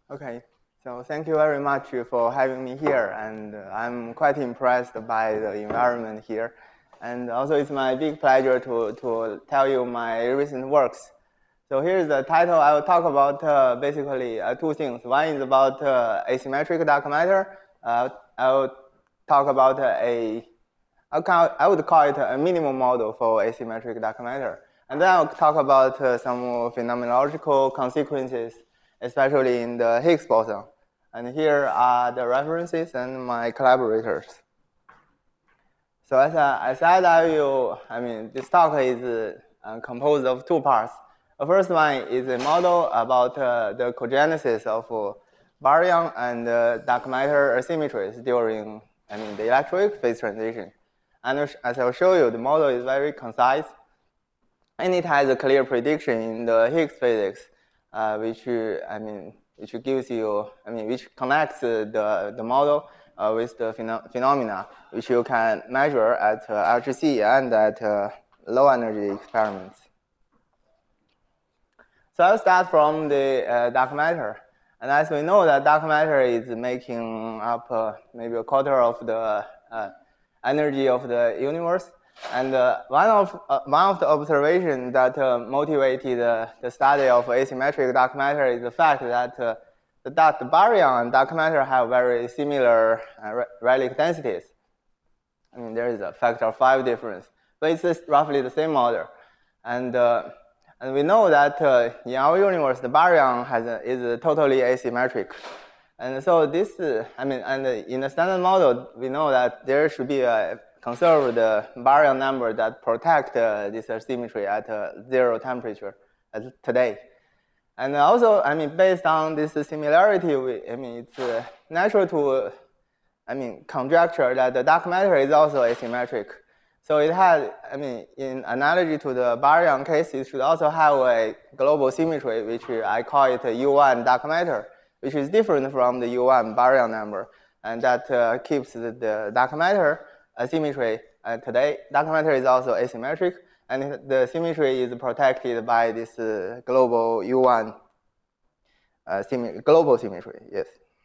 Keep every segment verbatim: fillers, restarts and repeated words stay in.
Okay, so thank you very much for having me here, and uh, I'm quite impressed by the environment here. And also, it's my big pleasure to, to tell you my recent works. So here's the title. I will talk about uh, basically uh, two things. One is about uh, asymmetric dark matter. Uh, I will talk about uh, a, I'll call, I would call it a minimum model for asymmetric dark matter. And then I'll talk about uh, some phenomenological consequences, especially in the Higgs boson. And here are the references and my collaborators. So as I, as I said, you, I mean, this talk is uh, composed of two parts. The first one is a model about uh, the cogenesis of uh, baryon and uh, dark matter asymmetries during, I mean, the electroweak phase transition. And as I'll show you, the model is very concise, and it has a clear prediction in the Higgs physics, uh, which I mean, which gives you, I mean, which connects the the model uh, with the pheno phenomena, which you can measure at uh, L H C and at uh, low energy experiments. So I'll start from the uh, dark matter, and as we know that dark matter is making up uh, maybe a quarter of the uh, energy of the universe. And uh, one of uh, one of the observations that uh, motivated uh, the study of asymmetric dark matter is the fact that uh, the, dark, the baryon and dark matter have very similar uh, Rayleigh densities. I mean, there is a factor of five difference, but it's roughly the same order. And uh, and we know that uh, in our universe, the baryon has a, is totally asymmetric. And so this, uh, I mean, and in the standard model, we know that there should be a conserve the baryon number that protect uh, this asymmetry at uh, zero temperature as today. And also, I mean, based on this similarity, we, I mean, it's uh, natural to, uh, I mean, conjecture that the dark matter is also asymmetric. So it has, I mean, in analogy to the baryon case, it should also have a global symmetry, which I call it U one dark matter, which is different from the U one baryon number, and that uh, keeps the, the dark matter asymmetry. Uh, today, dark matter is also asymmetric, and the symmetry is protected by this uh, global U one uh, symmetry, global symmetry. Yes.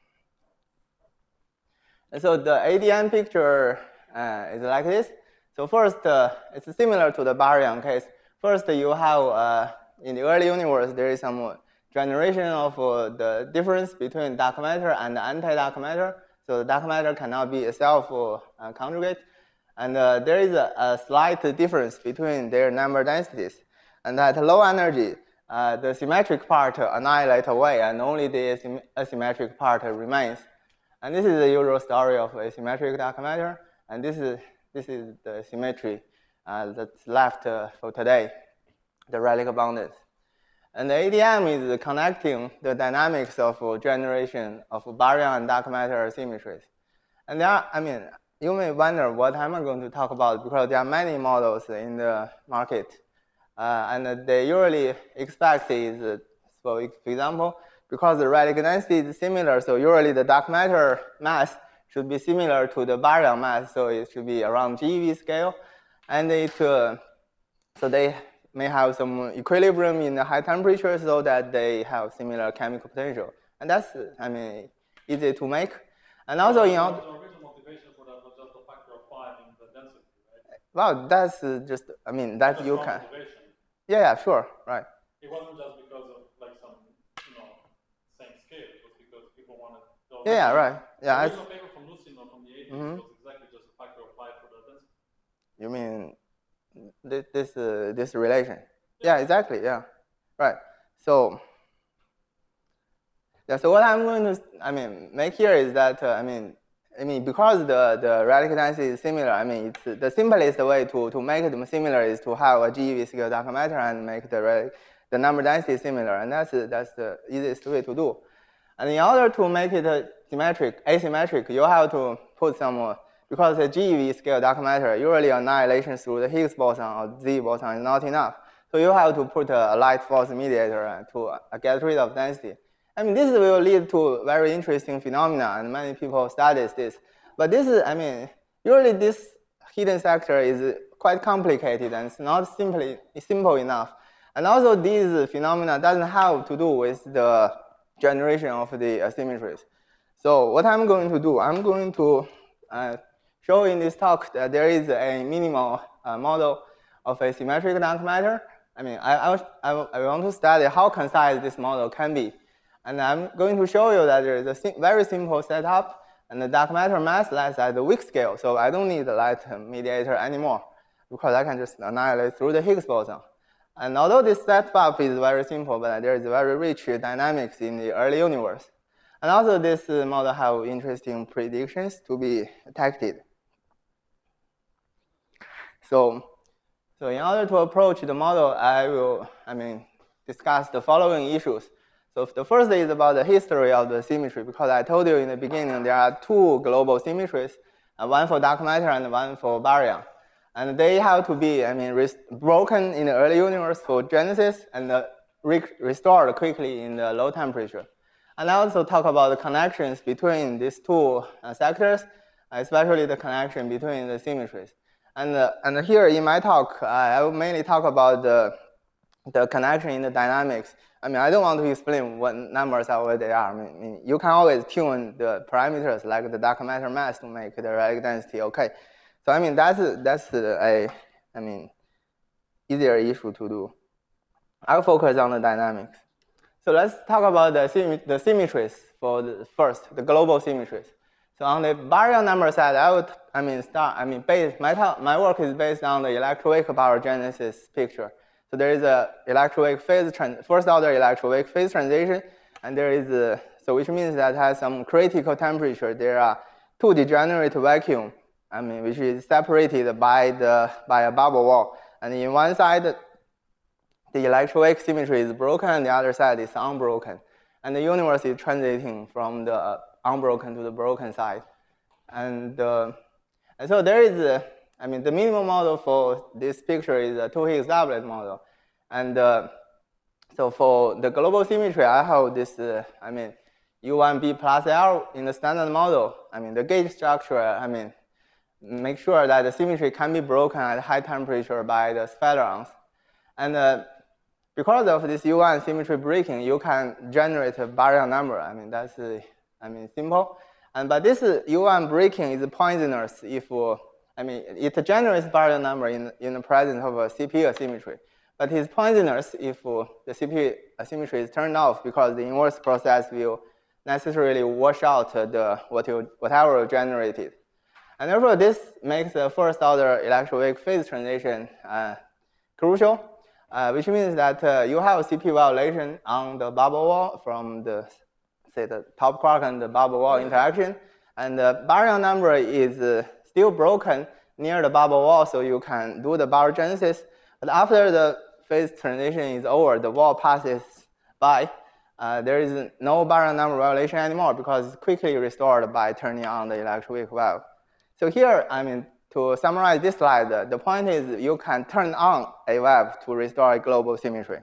And so the A D M picture uh, is like this. So first, uh, it's similar to the baryon case. First, you have uh, in the early universe there is some generation of uh, the difference between dark matter and anti-dark matter. So the dark matter cannot be self-conjugate. And uh, there is a, a slight difference between their number densities. And at low energy, uh, the symmetric part annihilates away, and only the asymmetric part remains. And this is the usual story of asymmetric dark matter. And this is, this is the symmetry uh, that's left uh, for today, the Rayleigh abundance. And the A D M is connecting the dynamics of generation of baryon and dark matter symmetries. And there are, I mean, you may wonder what am I going to talk about, because there are many models in the market. Uh, and they usually expect is, uh, for example, because the Rayleigh density is similar, so usually the dark matter mass should be similar to the baryon mass, so it should be around G eV scale. And it, uh, so they may have some equilibrium in the high temperature so that they have similar chemical potential. And that's, I mean, easy to make. And also, well, you know, the original motivation for that was just a factor of five in the density, right? Well, that's just, I mean, that that's you can. Motivation. Yeah, yeah, sure, right. It wasn't just because of like some, you know, same scale. It was because people wanted. Yeah, yeah, right. Yeah. The original paper from Lucino from the eighties mm-hmm. was exactly just a factor of five for the density. You mean this this, uh, this relation? Yeah. yeah, exactly. Yeah, right. So yeah. So what I'm going to, I mean, make here is that uh, I mean, I mean, because the the radical density is similar. I mean, it's the simplest way to to make them similar is to have a G eV scale dark matter and make the the number density similar, and that's that's the easiest way to do. And in order to make it symmetric, asymmetric, you have to put some, uh, because the G eV scale dark matter, usually annihilation through the Higgs boson or Z boson is not enough. So you have to put a light force mediator to uh, get rid of density. I mean, this will lead to very interesting phenomena, and many people study this. But this is, I mean, usually this hidden sector is quite complicated, and it's not simply simple enough. And also, these phenomena doesn't have to do with the generation of the uh, symmetries. So what I'm going to do, I'm going to uh, show in this talk that there is a minimal uh, model of a symmetric dark matter. I mean, I, I, I, I want to study how concise this model can be. And I'm going to show you that there is a sim very simple setup, and the dark matter mass lies at the weak scale. So I don't need the light mediator anymore, because I can just annihilate through the Higgs boson. And although this setup is very simple, but there is very rich dynamics in the early universe. And also this model have interesting predictions to be detected. So, so in order to approach the model, I will, I mean, discuss the following issues. So the first is about the history of the symmetry, because I told you in the beginning there are two global symmetries, one for dark matter and one for baryon. And they have to be, I mean, broken in the early universe for genesis and uh, re restored quickly in the low temperature. And I also talk about the connections between these two uh, sectors, especially the connection between the symmetries. And, uh, and here in my talk, uh, I will mainly talk about the, the connection in the dynamics. I mean, I don't want to explain what numbers are, what they are. I mean, you can always tune the parameters like the dark matter mass to make the radial density okay. So I mean, that's, that's a, I mean, easier issue to do. I'll focus on the dynamics. So let's talk about the, sym the symmetries for the first, the global symmetries. So on the baryon number side, I would, I mean, start, I mean, base, my, my work is based on the electrowave baryogenesis picture. So there is a electrowave phase, first order electrowave phase transition, and there is a, so which means that has some critical temperature. There are two degenerate vacuum, I mean, which is separated by the by a bubble wall. And in one side, the electroweak symmetry is broken, and the other side is unbroken. And the universe is transiting from the unbroken to the broken side. And, uh, and so there is, a, I mean, the minimum model for this picture is a two Higgs doublet model. And uh, so for the global symmetry, I have this, uh, I mean, U one B plus L in the standard model. I mean, the gauge structure, I mean, make sure that the symmetry can be broken at high temperature by the sphalerons. And uh, because of this U one symmetry breaking, you can generate a baryon number. I mean, that's, uh, I mean, simple. And but this uh, U one breaking is poisonous if, uh, I mean, it generates baryon number in, in the presence of a C P asymmetry. But it's poisonous if uh, the C P asymmetry is turned off, because the inverse process will necessarily wash out the what you, whatever you generated. And therefore, this makes the first order electroweak phase transition uh, crucial, uh, which means that uh, you have a C P violation on the bubble wall from the, say, the top quark and the bubble wall interaction. And the baryon number is uh, still broken near the bubble wall, so you can do the baryogenesis. But after the phase transition is over, the wall passes by. Uh, there is no baryon number violation anymore, because it's quickly restored by turning on the electroweak valve. So here, I mean, to summarize this slide, uh, the point is you can turn on a valve to restore a global symmetry.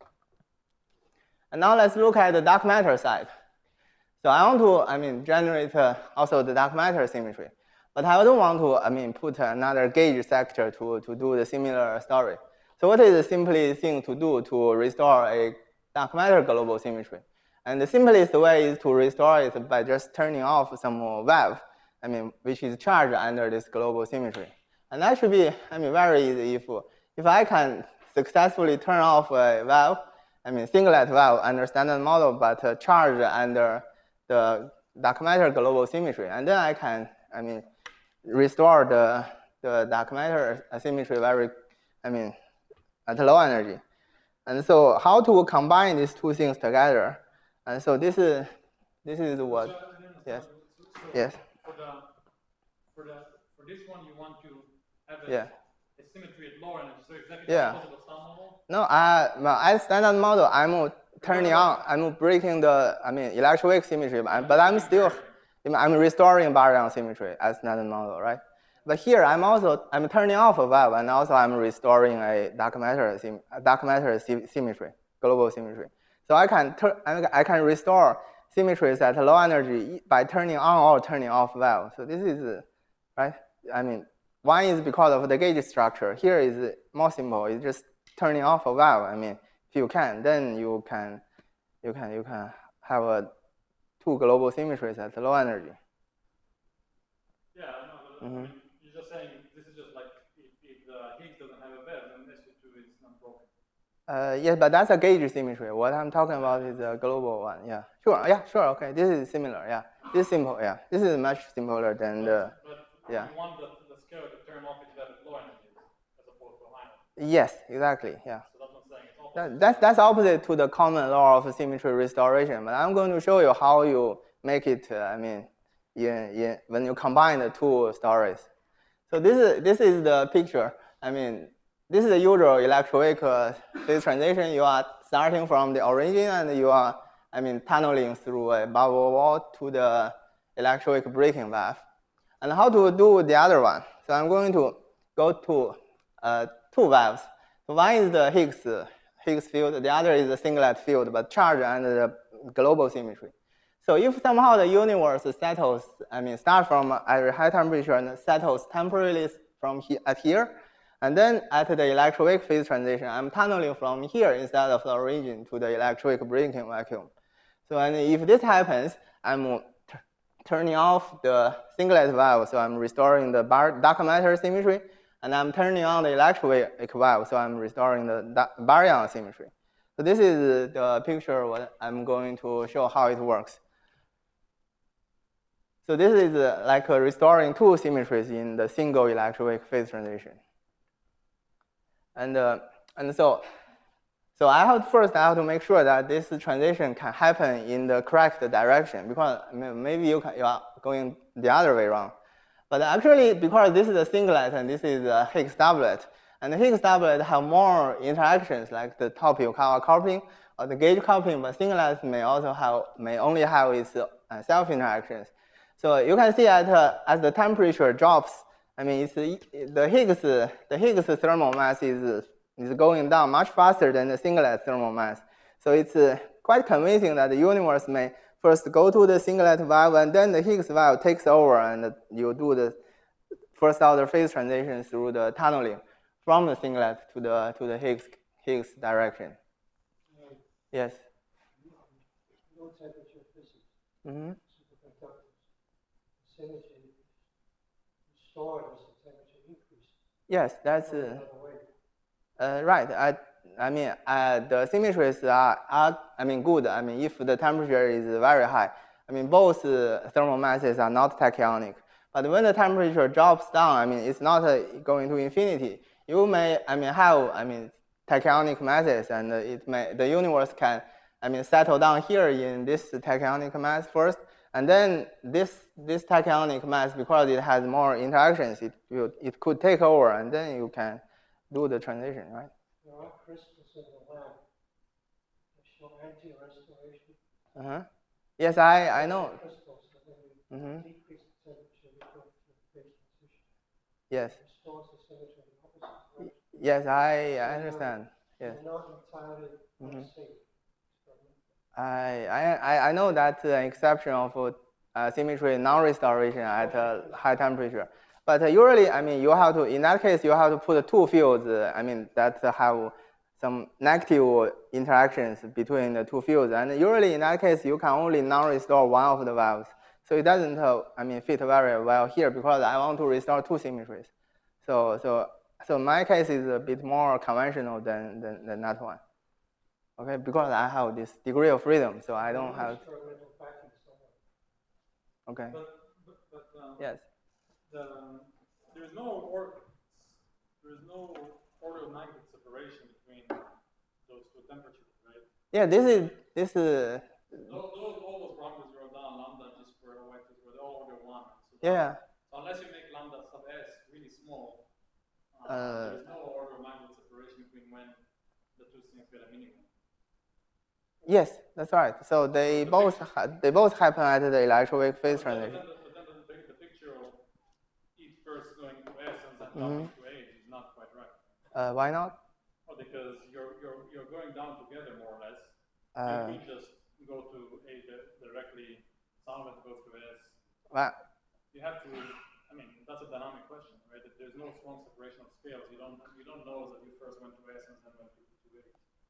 And now let's look at the dark matter side. So I want to, I mean, generate uh, also the dark matter symmetry. But I don't want to, I mean, put another gauge sector to, to do the similar story. So what is the simplest thing to do to restore a dark matter global symmetry? And the simplest way is to restore it by just turning off some valve, I mean, which is charged under this global symmetry. And that should be, I mean, very easy if, if I can successfully turn off a valve, I mean, singlet valve under standard model, but uh, charged under the dark matter global symmetry. And then I can, I mean, restore the, the dark matter symmetry very, I mean, at low energy. And so how to combine these two things together? And so this is, this is what, so, yes, so yes. For the, for the, for this one, you want to have a, yeah. a symmetry at low energy. So exactly yeah. the opposite of standard model? No, I, well, as standard model, I'm turning on, I'm breaking the, I mean, electroweak symmetry, but I'm still, I'm restoring baryon symmetry as standard model, right? But here, I'm also, I'm turning off a valve, and also I'm restoring a dark matter, dark matter symmetry, global symmetry. So I can, I can restore symmetries at low energy by turning on or turning off valve. So this is, right? I mean, one is because of the gauge structure. Here is more simple. It's just turning off a valve. I mean, if you can, then you can, you can, you can have a two global symmetries at low energy. Yeah, I know. But Mm-hmm. I mean, you're just saying this is just like if, if the Higgs doesn't have a wave, then S U two is not broken. Uh, yes, but that's a gauge symmetry. What I'm talking about is a global one. Yeah, sure. Yeah, sure. Okay, this is similar. Yeah, this is simple. Yeah, this is much simpler than the. But, but yeah. you want the, the scale to turn off its valid low energy as opposed to high energy. Yes, exactly. Yeah. So that's what I'm saying. It's opposite. That, that's that's opposite to the common law of symmetry restoration. But I'm going to show you how you make it. Uh, I mean, in, in when you combine the two stories. So this is this is the picture. I mean, this is the usual electroweak uh, phase transition. You are starting from the origin and you are, I mean, tunneling through a bubble wall to the electroweak breaking valve. And how to do the other one? So I'm going to go to uh, two valves. So one is the Higgs Higgs field. The other is the singlet field, but charge and the global symmetry. So if somehow the universe settles, I mean, start from at high temperature and settles temporarily from he at here, and then at the electroweak phase transition, I'm tunneling from here instead of the origin to the electroweak breaking vacuum. So and if this happens, I'm turning off the singlet valve, so I'm restoring the bar dark matter symmetry, and I'm turning on the electroweak valve, so I'm restoring the baryon symmetry. So this is the picture what I'm going to show how it works. So this is uh, like uh, restoring two symmetries in the single electroweak phase transition. And uh, and so so I have first I have to make sure that this transition can happen in the correct direction, because maybe you can, you are going the other way around. But actually, because this is a singlet and this is a Higgs doublet, and the Higgs doublet have more interactions like the top Yukawa coupling or the gauge coupling, but singlets may also have may only have its uh, self interactions. So you can see at uh, as the temperature drops, I mean, it's the Higgs the Higgs thermal mass is is going down much faster than the singlet thermal mass. So it's uh, quite convincing that the universe may first go to the singlet valve and then the Higgs valve takes over and you do the first order phase transition through the tunneling from the singlet to the to the Higgs Higgs direction. Um, yes. Low temperature physics. Mm-hmm. Symmetry restored as the temperature increases. Yes, that's uh, uh, right. I I mean uh, the symmetries are, are I mean good. I mean if the temperature is very high, I mean both uh, thermal masses are not tachyonic. But when the temperature drops down, I mean it's not uh, going to infinity. You may I mean have I mean tachyonic masses, and it may the universe can I mean settle down here in this tachyonic mass first. And then this this tachyonic mass, because it has more interactions, it will, it could take over, and then you can do the transition, right? There are crystals in the lab that show anti-restoration. Uh huh. Yes, I I know. Crystals that when you mm-hmm. decrease the temperature, you go through the phase transition. Yes. It restores the symmetry in the opposite direction. Yes, I I understand. Yes. Not entirely mm-hmm. safe. I, I, I know that's an exception of uh, symmetry non-restoration at uh, high temperature. But uh, usually, I mean, you have to, in that case, you have to put two fields, uh, I mean, that have some negative interactions between the two fields. And usually, in that case, you can only non-restore one of the valves. So it doesn't, uh, I mean, fit very well here because I want to restore two symmetries. So, so, so my case is a bit more conventional than, than, than that one. Okay, because I have this degree of freedom, so I don't have. Okay. But, but, but um, yes. The, there is no or, there is no order of magnitude separation between those two temperatures, right? Yeah, this is this is. Those, those all those parameters wrote down lambda just for y just for all order one. So yeah. So unless you make lambda sub s really small, uh, uh, there is no order of magnitude separation between when the two things get a minimum. Yes, that's right. So they the both they both happen at the electroweak phase but transition. Then, but then the, the picture of each first going to S and then jumping mm-hmm. to H is not quite right. Uh, why not? Well, because you're you're you're going down together more or less. Uh, you could just go to A directly. Some of it goes to S. Well, you have to. I mean, that's a dynamic question, right? If there's no strong separation of scales, you don't you don't know that you first went to S and then went to, to H. So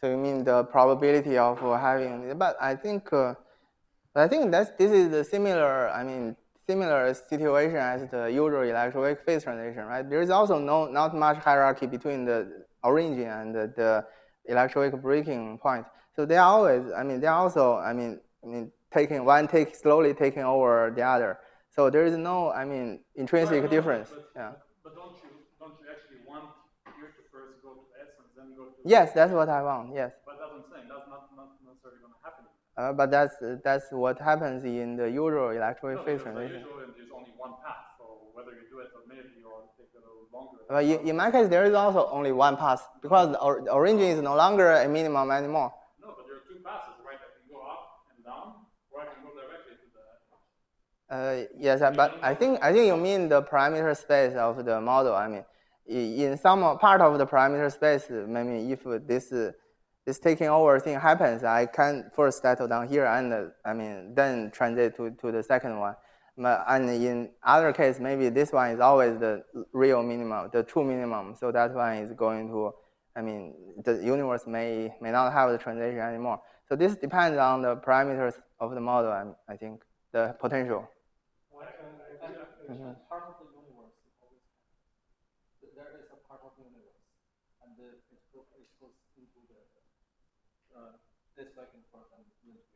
So you mean the probability of having? But I think, uh, I think that's this is the similar. I mean, similar situation as the usual electroweak phase transition, right? There is also no not much hierarchy between the origin and the, the electroweak breaking point. So they are always. I mean, they are also. I mean, I mean, taking one take slowly taking over the other. So there is no. I mean, intrinsic right, difference. But, yeah. But, but don't you don't you actually want here to first go to S and then go to? Yes, that's what I want. Yes. But that's what I'm saying. That's not not necessarily going to happen. Uh, but that's that's what happens in the usual electroweak no, phase transition. Usually there's only one path, so whether you do it immediately or take a little longer. But in, in my case, there is also only one path because the, or, the origin is no longer a minimum anymore. No, but there are two passes, right? I can go up and down, or I can go directly to the. Uh, yes, but I think I think you mean the parameter space of the model. I mean, in some part of the parameter space, maybe if this this taking over thing happens, I can first settle down here and uh, I mean then transit to, to the second one. But, and in other case, maybe this one is always the real minimum, the true minimum. So that one is going to, I mean, the universe may may not have the transition anymore. So this depends on the parameters of the model. I, I think the potential. Mm-hmm. Part of the universe is always there is a part of the universe, and the, it, goes, it goes into the uh, this back and forth and unity.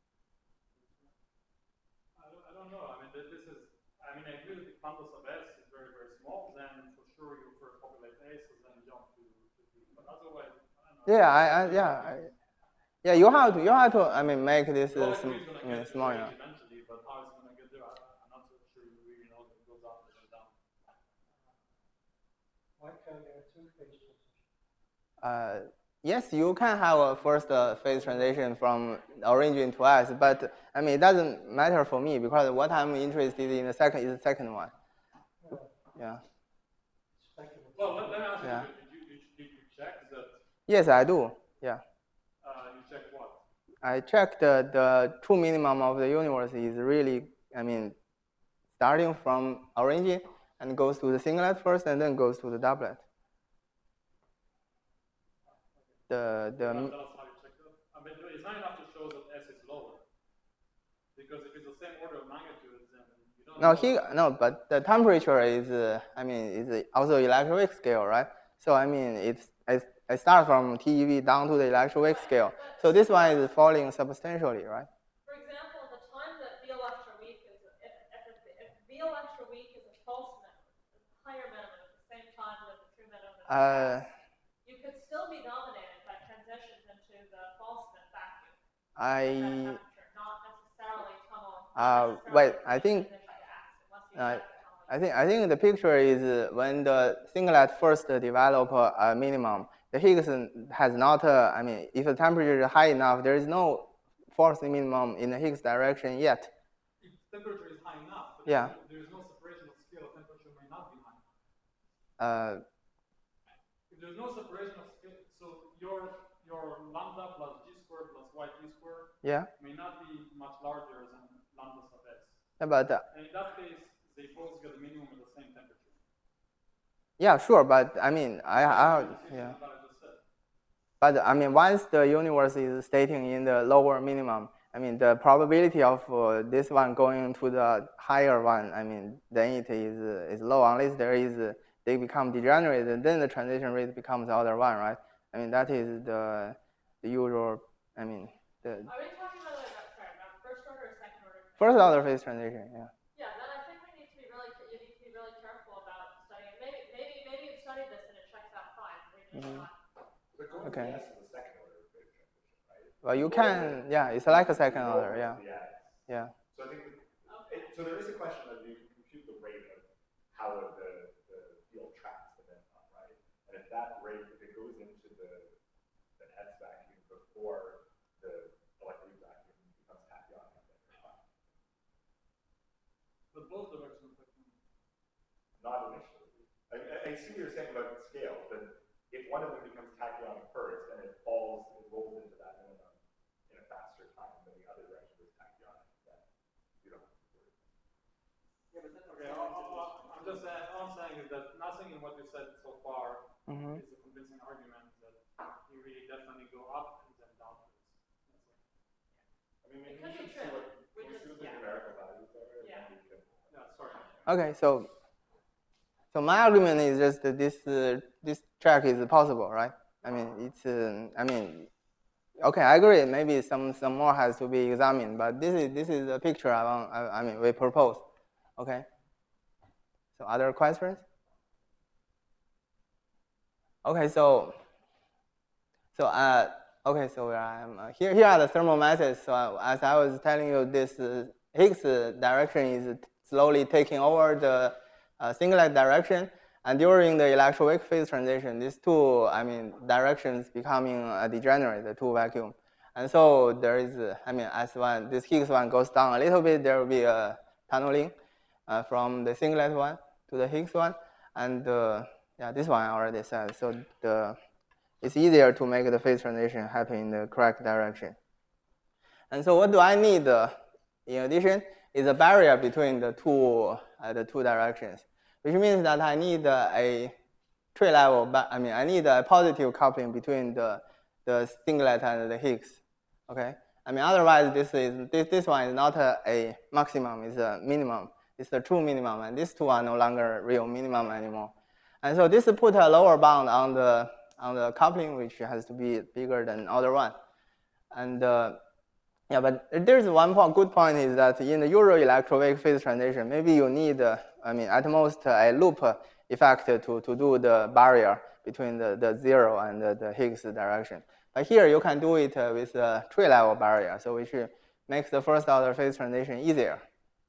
I don't, I don't know. I mean, this is. I mean, I agree with the fundus of S is very very small. Then for sure you first populate A, so then jump to, to B. But otherwise, I don't know. Yeah, I, I yeah. I, yeah, you have to, you have to. I mean, make this uh, sm I mean, small enough. Eventually, but how it's going to get there, I, I'm not so sure you really know if it goes up or down. Why can there are two phase transitions? Uh, yes, you can have a first uh, phase transition from origin to S, but I mean, it doesn't matter for me because what I'm interested in the second is the second one. Yeah. Well, let, let me ask you, yeah. did, you, did, you, did you check that? Yes, I do. Yeah. Uh, you check what? I checked the, the true minimum of the universe is really, I mean, starting from origin and goes to the singlet first and then goes to the doublet. The, the, well, tell us how you checked it. I mean, it's not enough to show that S is lower. Because if it's the same order of magnitude, then you don't no, know. He, no, but the temperature is, uh, I mean, is also electroweak scale, right? So, I mean, it's, it's I start from T E V down to the electroweak scale. So this one is falling substantially, right? For example, the time that V electroweak is, if, if, if V electroweak is a false minimum, a higher minimum at the same time that the true minimum is, uh, you could still be dominated by transitions into the false vacuum. I. Not necessarily tunnel. Uh, wait, I think. Uh, I think I think the picture is when the singlet first develop a minimum. The Higgs has not. Uh, I mean, if the temperature is high enough, there is no force minimum in the Higgs direction yet. If temperature is high enough, but yeah. there is no separation of scale. Temperature may not be high enough. Uh, if there's no separation of scale, so your your lambda plus g squared plus yt squared yeah. may not be much larger than lambda sub s. Yeah, but uh, and in that case, they both get a minimum at the same temperature. Yeah, sure, but I mean, I, I yeah. But I mean, once the universe is stating in the lower minimum, I mean, the probability of uh, this one going to the higher one, I mean, then it is uh, is low unless there is uh, they become degenerate, and then the transition rate becomes the other one, right? I mean, that is the the usual. I mean, the. Are we talking about, about sorry, about first order or second order? First order phase transition, yeah. Yeah, then I think we need to be really you need to be really careful about studying. Maybe maybe maybe you've studied this and it checks out fine. Maybe mm-hmm. not. Okay. Well, you can, yeah, it's like a second order, yeah. Yeah. So I think, it, so there is a question of you can compute the rate of how the, the field tracks the minimum, right? And if that rate, if it goes into the, the S vacuum before the electroweak vacuum becomes tachyonic, then you're fine. But both directions are not initially. I, I see what you're saying about the scale, but if one of them becomes tachyonic first and it falls, it rolls into that minimum in a faster time than the other direction is tachyonic, then you don't have to worry. Yeah, but then, okay, I'll, I'll, I'm just saying, all I'm saying is that nothing in what you said so far mm-hmm. is a convincing argument that you really they definitely go up and then downwards. I mean, maybe Because we of should see trim. what, We can we just- see what the yeah. numerical values are? and Yeah. then we can- Yeah, sorry. Okay, so so my argument is just that this uh, this track is possible, right? I mean, it's uh, I mean, okay, I agree. Maybe some some more has to be examined, but this is this is the picture I want. I, I mean, we propose. Okay. So other questions? Okay, so so uh okay, so where I am uh, here here are the thermal methods. So uh, as I was telling you, this uh, Higgs direction is slowly taking over the uh, singlet direction, and during the electroweak phase transition, these two I mean directions becoming uh, degenerate, the two vacuum, and so there is uh, I mean as one this Higgs one goes down a little bit, there will be a tunneling uh, from the singlet one to the Higgs one, and uh, yeah, this one I already said. So the it's easier to make the phase transition happen in the correct direction. And so what do I need uh, in addition is a barrier between the two uh, the two directions, which means that I need uh, a tree level. But I mean I need a positive coupling between the the singlet and the Higgs. Okay. I mean otherwise this is this this one is not a, a maximum. It's a minimum. It's the true minimum, and these two are no longer real minimum anymore. And so this put a lower bound on the on the coupling, which has to be bigger than other one. And uh, yeah, but there's one point, good point is that in the Euro electroweak phase transition, maybe you need, uh, I mean, at most a loop effect to, to do the barrier between the, the zero and the, the Higgs direction. But here you can do it uh, with a tree level barrier, so which makes the first order phase transition easier.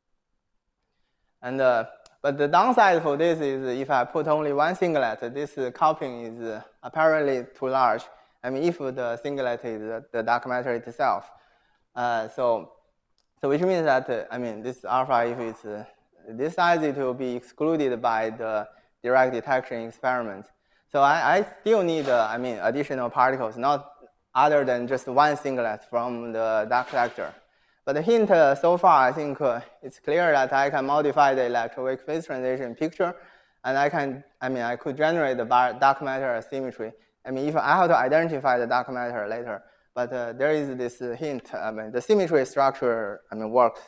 And uh, but the downside for this is if I put only one singlet, this uh, coupling is uh, apparently too large. I mean, if the singlet is uh, the dark matter itself. Uh, so, so which means that, uh, I mean, this alpha, if it's uh, this size, it will be excluded by the direct detection experiment. So I, I still need, uh, I mean, additional particles, not other than just one singlet from the dark sector. But the hint uh, so far, I think uh, it's clear that I can modify the electroweak phase transition picture, and I can, I mean, I could generate the dark matter symmetry. I mean, if I have to identify the dark matter later, but uh, there is this uh, hint. I mean, the symmetry structure, I mean, works.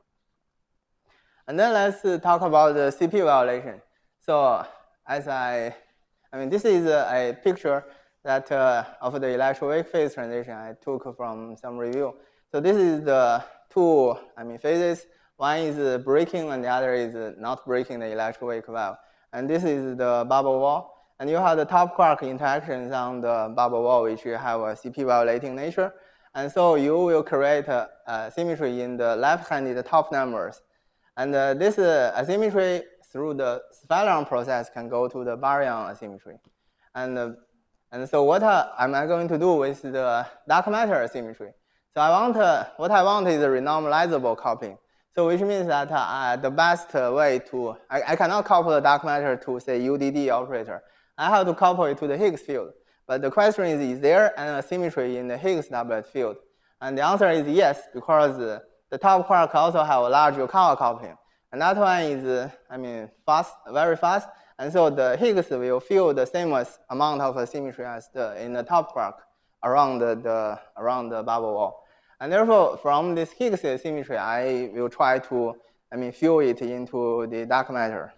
And then let's uh, talk about the C P violation. So as I, I mean, this is a, a picture that uh, of the electroweak phase transition I took from some review. So this is the two, I mean, phases. One is breaking, and the other is not breaking the electroweak valve. And this is the bubble wall. And you have the top quark interactions on the bubble wall, which have a C P violating nature. And so you will create a, a symmetry in the left-handed top numbers. And uh, this uh, asymmetry through the Sphellian process can go to the baryon asymmetry. And, uh, and so what uh, am I going to do with the dark matter asymmetry? So I want, uh, what I want is a renormalizable coupling. So which means that uh, the best way to, I, I cannot couple the dark matter to, say, U D D operator. I have to couple it to the Higgs field. But the question is, is there an asymmetry in the Higgs doublet field? And the answer is yes, because uh, the top quark also have a large Yukawa coupling. And that one is, uh, I mean, fast, very fast. And so the Higgs will feel the same as amount of asymmetry as the, in the top quark around the, the, around the bubble wall. And therefore, from this Higgs asymmetry, I will try to, I mean, fill it into the dark matter.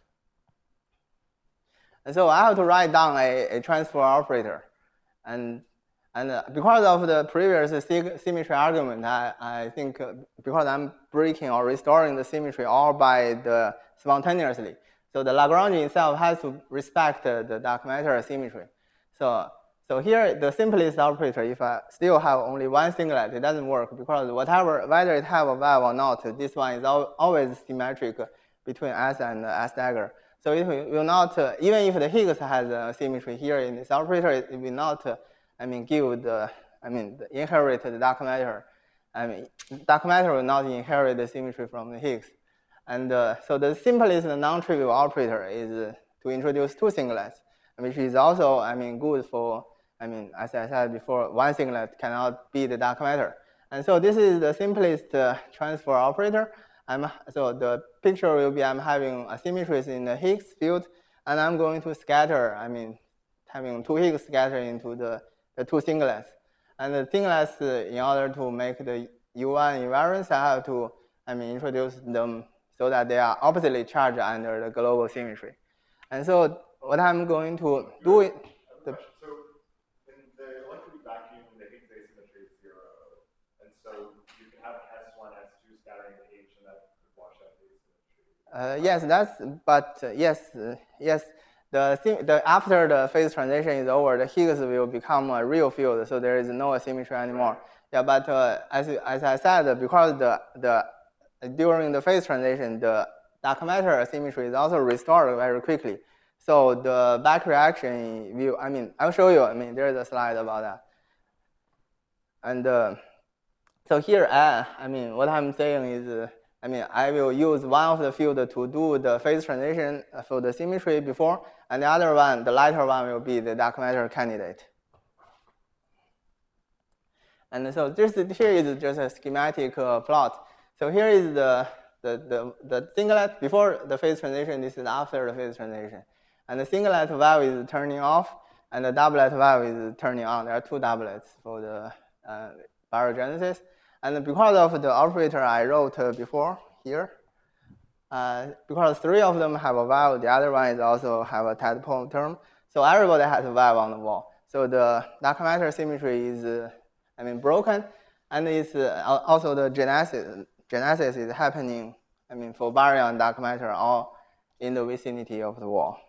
And so I have to write down a, a transfer operator. And, and uh, because of the previous symmetry argument, I, I think uh, because I'm breaking or restoring the symmetry all by the spontaneously, so the Lagrange itself has to respect uh, the dark matter symmetry. So, so here, the simplest operator, if I still have only one singlet, it doesn't work because whatever, whether it have a valve or not, this one is al always symmetric between S and S dagger. So it will not, uh, even if the Higgs has a symmetry here in this operator, it will not, uh, I mean, give the, I mean, the inherit the dark matter. I mean, dark matter will not inherit the symmetry from the Higgs. And uh, so the simplest non-trivial operator is uh, to introduce two singlets, which is also, I mean, good for, I mean, as I said before, one singlet cannot be the dark matter. And so this is the simplest uh, transfer operator. I'm, so the picture will be I'm having asymmetries in the Higgs field, and I'm going to scatter, I mean, having two Higgs scatter into the, the two singlets. And the singlets, uh, in order to make the U one invariance, I have to, I mean, introduce them so that they are oppositely charged under the global symmetry. And so what I'm going to do it. The, so in the electroweak vacuum, the Higgs asymmetry is zero, and so you can have S one, S two scattering to H, and that could wash out the asymmetry. Uh, yes, that's. But uh, yes, uh, yes. The thing, the after the phase transition is over, the Higgs will become a real field, so there is no asymmetry anymore. Yeah, but uh, as as I said, because the the during the phase transition, the dark matter asymmetry is also restored very quickly. So the back reaction will, I mean, I'll show you. I mean, there is a slide about that. And uh, so here, uh, I mean, what I'm saying is, uh, I mean, I will use one of the field to do the phase transition for the symmetry before, and the other one, the lighter one, will be the dark matter candidate. And so this here is just a schematic uh, plot. So here is the, the, the, the singlet before the phase transition. This is after the phase transition. And the singlet valve is turning off, and the doublet valve is turning on. There are two doublets for the uh, baryogenesis. And because of the operator I wrote uh, before here, uh, because three of them have a valve, the other one is also have a tadpole term. So everybody has a valve on the wall. So the dark matter symmetry is, uh, I mean, broken, and it's uh, also the genesis, genesis is happening, I mean, for baryon dark matter all in the vicinity of the wall.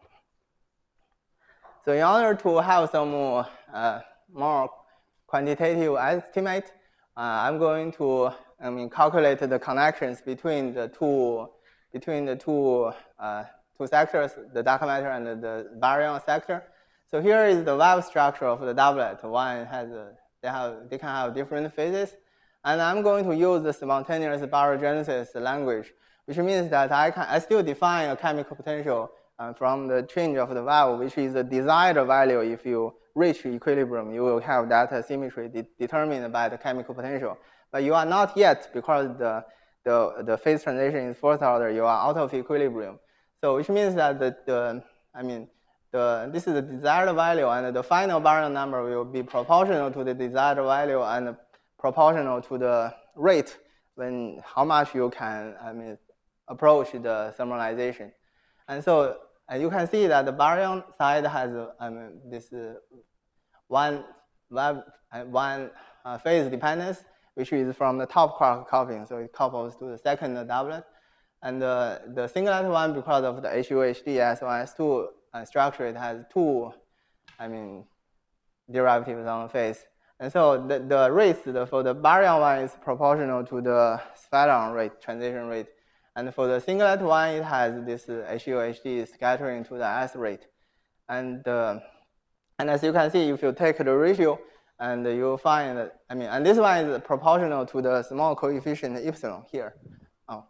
So in order to have some uh, more quantitative estimate, uh, I'm going to, I mean, calculate the connections between the two, between the two, uh, two sectors, the dark matter and the baryon sector. So here is the valve structure of the doublet. One has, a, they have, they can have different phases, and I'm going to use the spontaneous baryogenesis language, which means that I can, I still define a chemical potential Uh, from the change of the valve, which is the desired value. If you reach equilibrium, you will have that uh, symmetry de determined by the chemical potential. But you are not yet, because the, the, the phase transition is fourth order, you are out of equilibrium. So which means that the, the I mean, the, this is the desired value, and the final baryon number will be proportional to the desired value and proportional to the rate when how much you can, I mean, approach the thermalization. And so uh, you can see that the baryon side has uh, I mean, this uh, one, one, uh, one uh, phase dependence, which is from the top quark coupling, so it couples to the second doublet. And uh, the singlet one, because of the H U H D S one S two uh, structure, it has two, I mean, derivatives on the phase. And so the, the rates the, for the baryon one is proportional to the sphanon rate, transition rate. And for the singlet one, it has this uh, H U H D scattering to the S rate. And, uh, and as you can see, if you take the ratio, and you'll find that, I mean, and this one is proportional to the small coefficient epsilon here. Oh.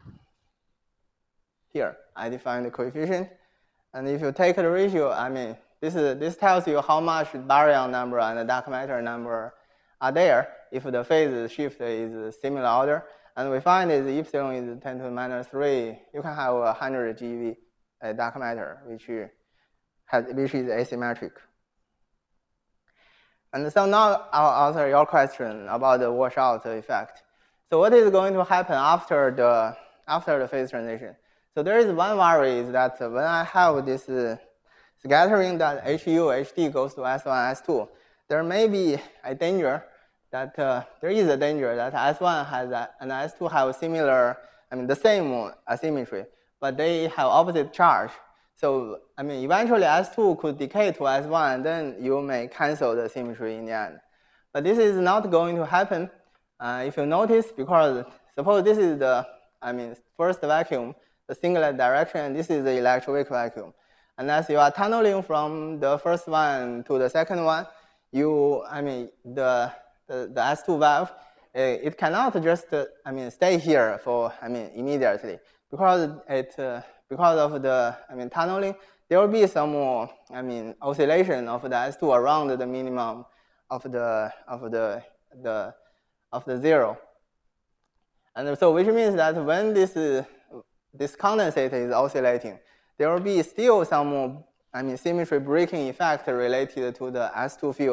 Here, I define the coefficient. And if you take the ratio, I mean, this, is, this tells you how much baryon number and the dark matter number are there if the phase shift is similar order. And we find that the epsilon is ten to the minus three. You can have a one hundred GeV uh, dark matter, which, has, which is asymmetric. And so now I'll answer your question about the washout effect. So what is going to happen after the, after the phase transition? So there is one worry is that when I have this uh, scattering that H U H D goes to S one, S two, there may be a danger that uh, there is a danger that S one has a, and S two have similar, I mean, the same asymmetry, but they have opposite charge. So, I mean, eventually S two could decay to S one, and then you may cancel the symmetry in the end. But this is not going to happen. Uh, if you notice, because suppose this is the, I mean, first vacuum, the singlet direction, and this is the electroweak vacuum. And as you are tunneling from the first one to the second one, you, I mean, the The, the S two valve, uh, it cannot just, uh, I mean, stay here for, I mean, immediately, because it, uh, because of the, I mean, tunneling, there will be some more, I mean, oscillation of the S two around the minimum of the, of the, the, of the zero. And so, which means that when this, uh, this condensate is oscillating, there will be still some, I mean, symmetry breaking effect related to the S two field.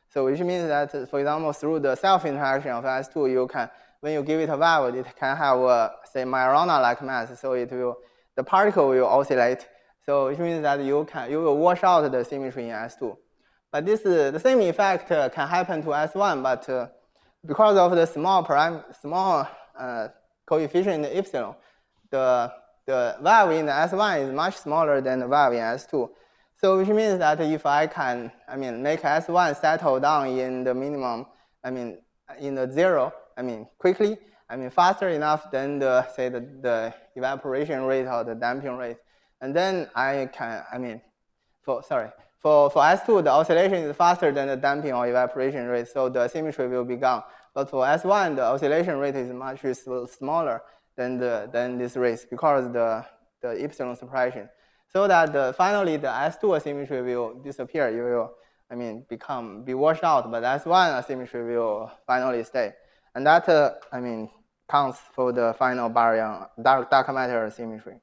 So which means that, for example, through the self-interaction of S two, you can, when you give it a valve, it can have a, say, Majorana-like mass, so it will, the particle will oscillate. So which means that you can, you will wash out the symmetry in S two. But this, uh, the same effect uh, can happen to S one, but uh, because of the small param small uh, coefficient epsilon, the the valve in the S one is much smaller than the valve in S two. So which means that if I can, I mean, make S one settle down in the minimum, I mean, in the zero, I mean, quickly, I mean, faster enough than the, say, the, the evaporation rate or the damping rate. And then I can, I mean, for, sorry, for, for S two, the oscillation is faster than the damping or evaporation rate, so the symmetry will be gone. But for S one, the oscillation rate is much smaller than, the, than this rate because the, the epsilon suppression. So that the, finally the S two asymmetry will disappear. You will, I mean, become, be washed out, but S one asymmetry will finally stay. And that, uh, I mean, counts for the final baryon dark, dark matter symmetry.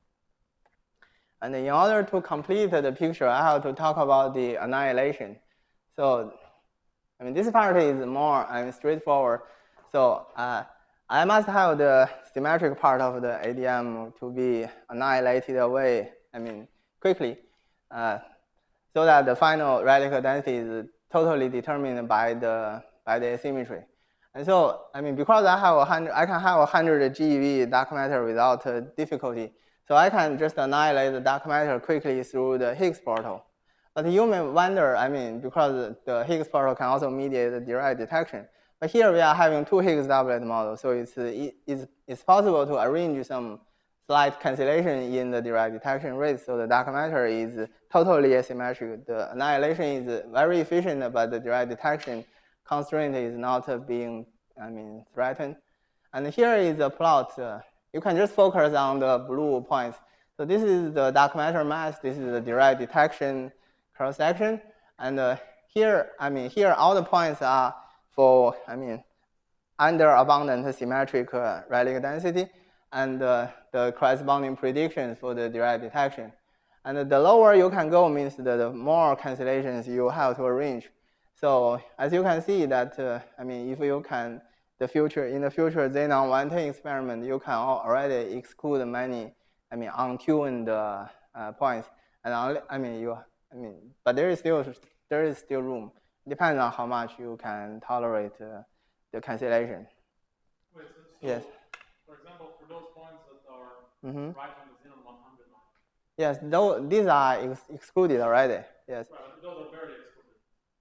And in order to complete the picture, I have to talk about the annihilation. So, I mean, this part is more, I mean, straightforward. So, uh, I must have the symmetric part of the A D M to be annihilated away, I mean, quickly, uh, so that the final radical density is totally determined by the, by the asymmetry. And so, I mean, because I have a hundred, I can have a hundred G eV dark matter without uh, difficulty. So I can just annihilate the dark matter quickly through the Higgs portal. But you may wonder, I mean, because the Higgs portal can also mediate the Dirac detection. But here we are having two Higgs doublet models, so it's, it's, it's possible to arrange some slight cancellation in the Dirac detection rate, so the dark matter is totally asymmetric. The annihilation is very efficient, but the Dirac detection constraint is not being, I mean, threatened. And here is a plot. Uh, you can just focus on the blue points. So this is the dark matter mass. This is the Dirac detection cross section. And uh, here, I mean, here all the points are for, I mean, under abundant symmetric uh, radical density, and uh, the corresponding predictions for the Dirac detection. And the lower you can go means that the more cancellations you have to arrange. So as you can see that, uh, I mean, if you can, the future, in the future Xenon one ten experiment, you can already exclude many, I mean, untuned uh, uh, points. And only, I mean, you, I mean, but there is still, there is still room. Depends on how much you can tolerate uh, the cancellation. Wait, so, so yes. For example, for those points that are mm-hmm. right on the Xenon one hundred line. Yes, though these are ex excluded already. Yes. Right, those are barely excluded.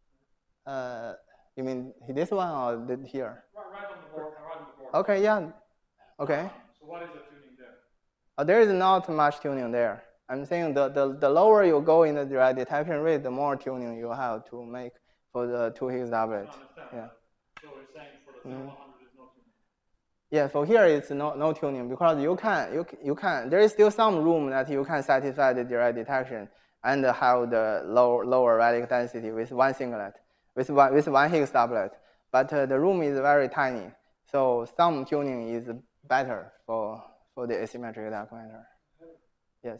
Uh, you mean this one or the, here? Right, right on the board. Right on the board. Okay. Yeah. Okay. So what is the tuning there? Uh, there is not much tuning there. I'm saying the, the, the lower you go in the Dirac detection rate, the more tuning you have to make for the two Higgs doublet. Yeah. So you're saying for the Xenon one hundred is no tuning? Yeah, for here it's no, no tuning because you can, you, you can, there is still some room that you can satisfy the Dirac detection and have the low, lower radical density with one singlet, with one, with one Higgs doublet. But uh, the room is very tiny, so some tuning is better for, for the asymmetric dark matter. Yes.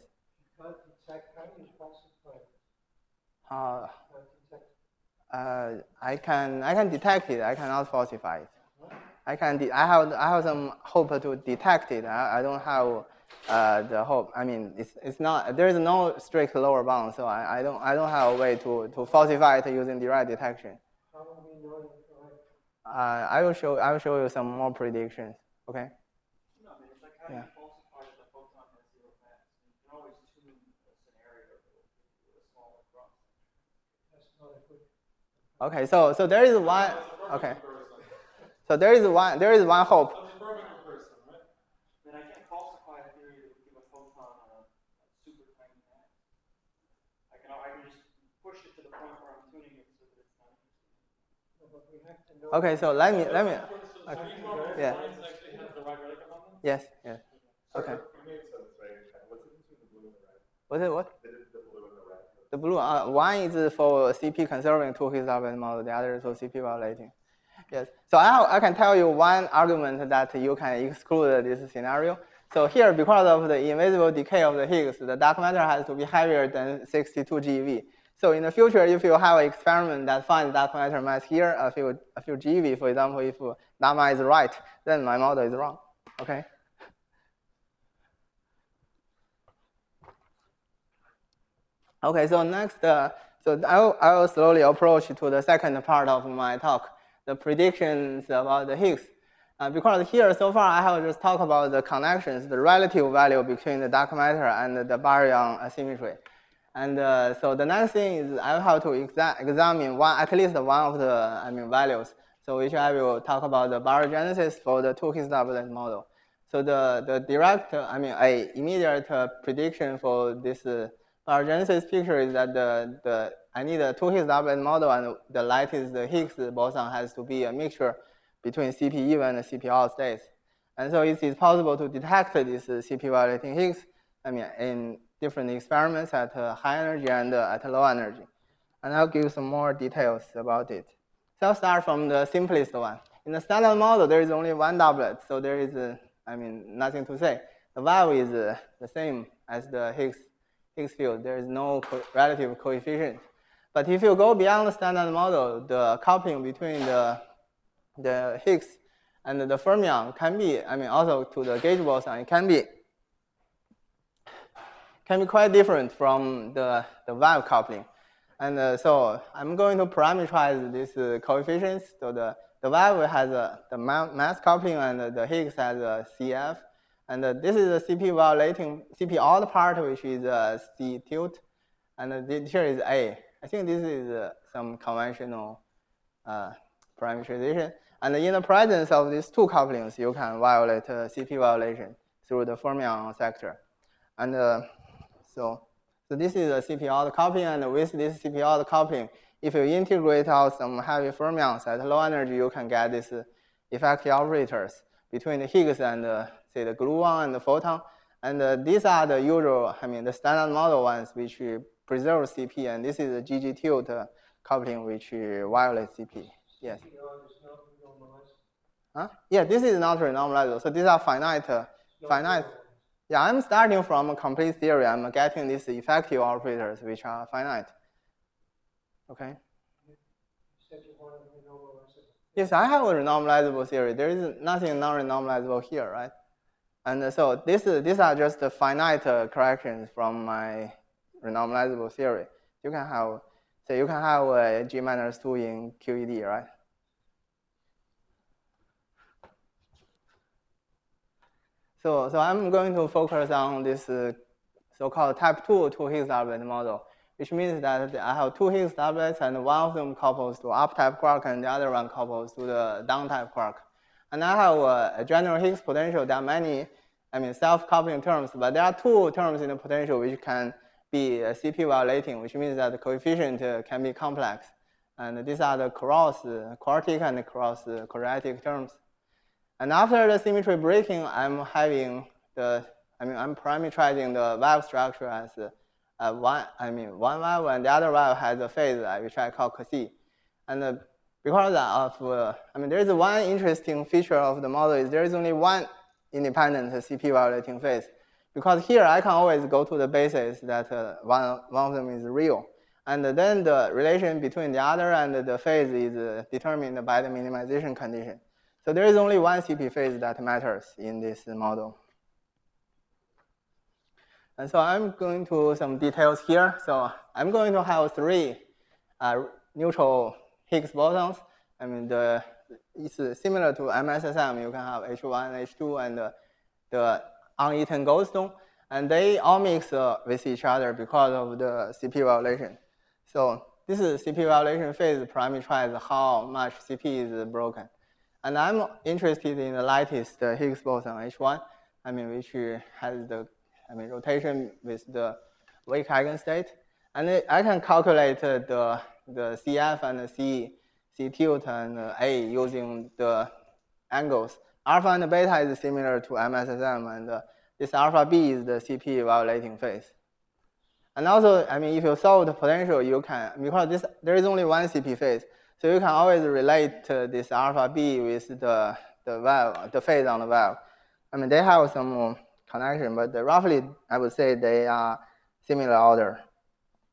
Uh, uh, I can I can detect it. I cannot falsify it. I can de I have I have some hope to detect it. I, I don't have uh, the hope. I mean, it's it's not, there is no strict lower bound, so I, I don't I don't have a way to to falsify it using Dirac detection. How will we know it's correct? Uh, I will show I will show you some more predictions. Okay. No, because like how do Yeah. you falsify that the photon has zero mass? You can always tune a scenario with a smaller cross. That's not a good. Okay. So so there is one. Okay. So there is one there is one hope. That's a perfect comparison, right? Then I can't falsify a theory that would give a photon a, a super tiny mass. I can I can just push it to the point where I'm tuning it so that it's not. No, but we have to know. Okay. So let me let me. So, so Okay. each one of these Yeah. lines actually has the right radical number? Yes. Yes. Okay. It makes sense, right? What's the difference between the blue and the red? What's it? What? The, the blue and the red. The blue. Uh, one is for C P conserving two Higgs doublet model. The other is for C P violating. Yes. So I, I can tell you one argument that you can exclude this scenario. So here, because of the invisible decay of the Higgs, the dark matter has to be heavier than sixty-two G eV. So in the future, if you have an experiment that finds dark matter mass here, a few, a few G eV, for example, if gamma is right, then my model is wrong, okay? Okay, so next, uh, so I will, I will slowly approach to the second part of my talk, the predictions about the Higgs. Uh, because here, so far, I have just talked about the connections, the relative value between the dark matter and the baryon asymmetry. And uh, so the next thing is I have to exa examine one, at least one of the I mean, values. So which I will talk about the baryogenesis for the two Higgs doublet model. So the, the direct, I mean, a immediate uh, prediction for this uh, baryogenesis picture is that the, the I need a two Higgs doublet model, and the lattice the Higgs boson has to be a mixture between C P even and C P odd states. And so it is possible to detect this uh, C P violating Higgs, I mean, in different experiments at uh, high energy and uh, at low energy. And I'll give some more details about it. So I'll start from the simplest one. In the standard model, there is only one doublet, so there is, uh, I mean, nothing to say. The value is uh, the same as the Higgs, Higgs field. There is no co relative coefficient. But if you go beyond the standard model, the coupling between the, the Higgs and the fermion can be, I mean, also to the gauge boson, it can be can be quite different from the, the valve coupling. And uh, so I'm going to parameterize these uh, coefficients. So the, the valve has a, the mass coupling, and uh, the Higgs has a C F. And uh, this is the C P violating, C P odd part, which is uh, C tilt. And uh, this here is A. I think this is uh, some conventional uh, parameterization. And in the presence of these two couplings, you can violate uh, C P violation through the fermion sector. And uh, So, so this is a C P odd coupling, and with this C P odd coupling, if you integrate out some heavy fermions at low energy, you can get these uh, effective operators between the Higgs and uh, say the gluon and the photon. And uh, these are the usual, I mean, the standard model ones which preserve C P, and this is the G G tilt uh, coupling which violates C P. Yes. C P R is not renormalized. Huh? Yeah, this is not renormalizable. So these are finite, uh, finite. Yeah, I'm starting from a complete theory. I'm getting these effective operators which are finite. Okay? You said you wanted to renormalize it. Yes, I have a renormalizable theory. There is nothing non-renormalizable here, right? And so this, these are just the finite uh, corrections from my renormalizable theory. You can have, so you can have a G minus two in Q E D, right? So, so I'm going to focus on this uh, so-called type two two Higgs doublet model, which means that I have two Higgs doublets, and one of them couples to up-type quark, and the other one couples to the down-type quark. And I have a, a general Higgs potential. There are many, I mean, self-coupling terms, but there are two terms in the potential which can be uh, C P violating, which means that the coefficient uh, can be complex. And these are the cross uh, quartic and cross uh, quadratic terms. And after the symmetry breaking, I'm having the, I mean, I'm parameterizing the valve structure as uh, one, I mean, one valve, and the other valve has a phase, uh, which I call C. And uh, because of, uh, I mean, there is one interesting feature of the model is there is only one independent C P violating phase. Because here I can always go to the basis that uh, one, one of them is real. And then the relation between the other and the phase is uh, determined by the minimization condition. So there is only one C P phase that matters in this model. And so I'm going to some details here. So I'm going to have three uh, neutral Higgs bosons. I mean, the, it's similar to M S S M. You can have H one, H two, and uh, the uneaten goldstone. And they all mix uh, with each other because of the C P violation. So this is C P violation phase parameterizes how much C P is broken. And I'm interested in the lattice, the Higgs boson H one, I mean, which has the, I mean, rotation with the weak eigenstate. And I can calculate the, the C F and the C, C tilt and A using the angles. Alpha and beta is similar to M S S M, and uh, this alpha B is the C P violating phase. And also, I mean, if you solve the potential, you can, because this, there is only one C P phase, so you can always relate uh, this alpha B with the, the valve, the phase on the valve. I mean, they have some connection, but roughly, I would say they are similar order.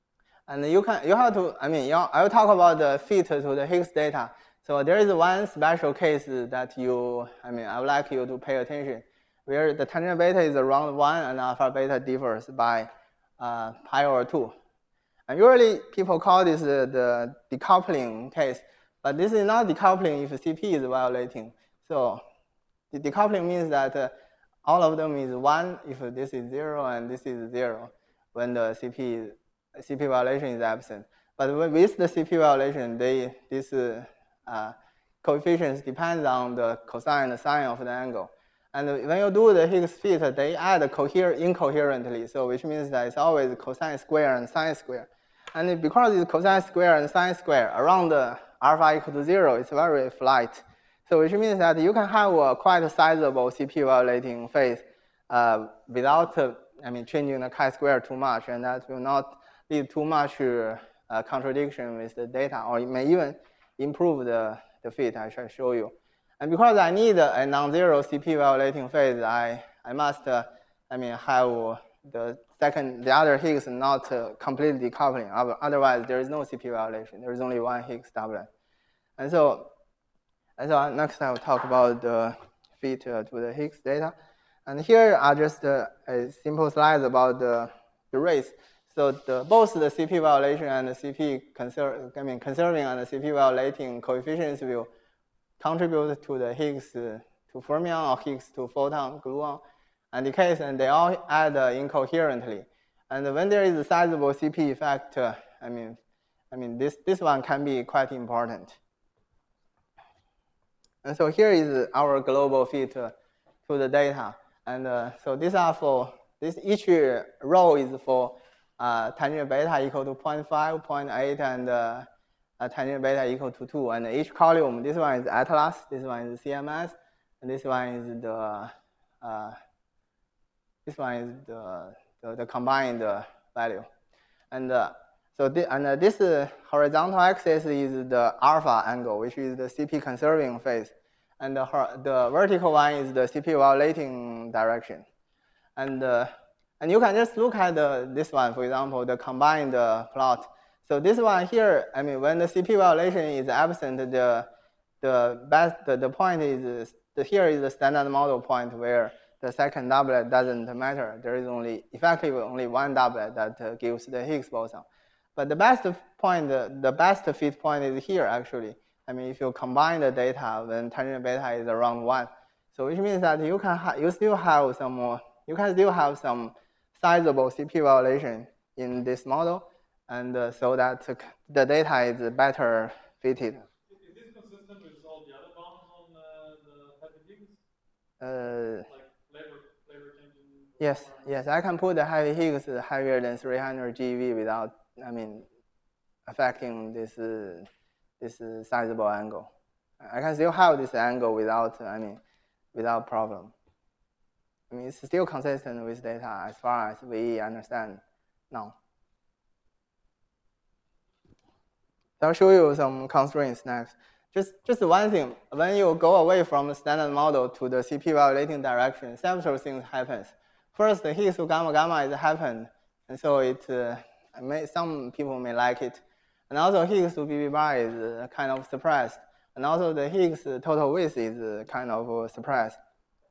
And you can you have to, I mean, you know, I'll talk about the fit to the Higgs data. So there is one special case that you, I mean, I would like you to pay attention, where the tangent beta is around one and alpha beta differs by uh, pi over two. And usually people call this uh, the decoupling case, but this is not decoupling if C P is violating. So the decoupling means that uh, all of them is one if this is zero and this is zero when the C P C P violation is absent. But with the C P violation, they this uh, uh, coefficients depends on the cosine and sine of the angle. And when you do the Higgs fit, they add cohere incoherently, so which means that it's always cosine square and sine square. And because it's cosine square and sine square around the alpha equal to zero, it's very flat. So which means that you can have a quite sizable C P violating phase uh, without, uh, I mean, changing the chi-square too much, and that will not lead too much uh, contradiction with the data, or it may even improve the, the fit. I shall show you. And because I need a non-zero C P violating phase, I, I must, uh, I mean, have the second, the other Higgs not uh, completely decoupling. Otherwise, there is no C P violation. There is only one Higgs doublet. And so, and so next I will talk about the fit uh, to the Higgs data. And here are just uh, a simple slides about the, the rates. So the, both the C P violation and the C P conserve, I mean, conserving and the C P violating coefficients will contribute to the Higgs uh, to fermion or Higgs to photon gluon and decays, and they all add uh, incoherently. And when there is a sizable C P effect, uh, I mean, I mean this this one can be quite important. And so here is our global fit uh, to the data. And uh, so these are for this each row is for uh, tangent beta equal to zero point five, zero point eight, and uh, uh, tangent beta equal to two. And each column, this one is Atlas, this one is C M S, and this one is the uh, this one is the the, the combined uh, value. And uh, so the, and uh, this uh, horizontal axis is the alpha angle, which is the C P conserving phase, and the the vertical one is the C P violating direction. And uh, and you can just look at the, this one, for example, the combined uh, plot. So this one here, I mean, when the C P violation is absent, the the best the, the point is the, here is the standard model point where the second doublet doesn't matter. There is only effectively only one doublet that uh, gives the Higgs boson. But the best point, the, the best fit point is here actually. I mean, if you combine the data, then tangent beta is around one. So which means that you can ha you still have some more, you can still have some sizable C P violation in this model, and uh, so that uh, the data is better fitted. Is this consistent with all the other bounds on uh, the heavy Higgs? Uh, like flavor, flavor changing? Yes, yes, I can put the heavy Higgs heavier than three hundred G eV without, I mean, affecting this uh, this uh, sizable angle. I can still have this angle without, I mean, without problem. I mean, it's still consistent with data as far as we understand now. So I'll show you some constraints next. Just, just one thing, when you go away from the standard model to the C P violating direction, several things happen. First, the Higgs to gamma gamma is happened, and so it uh, may, some people may like it. And also Higgs to B B bar is uh, kind of suppressed, and also the Higgs total width is uh, kind of uh, suppressed.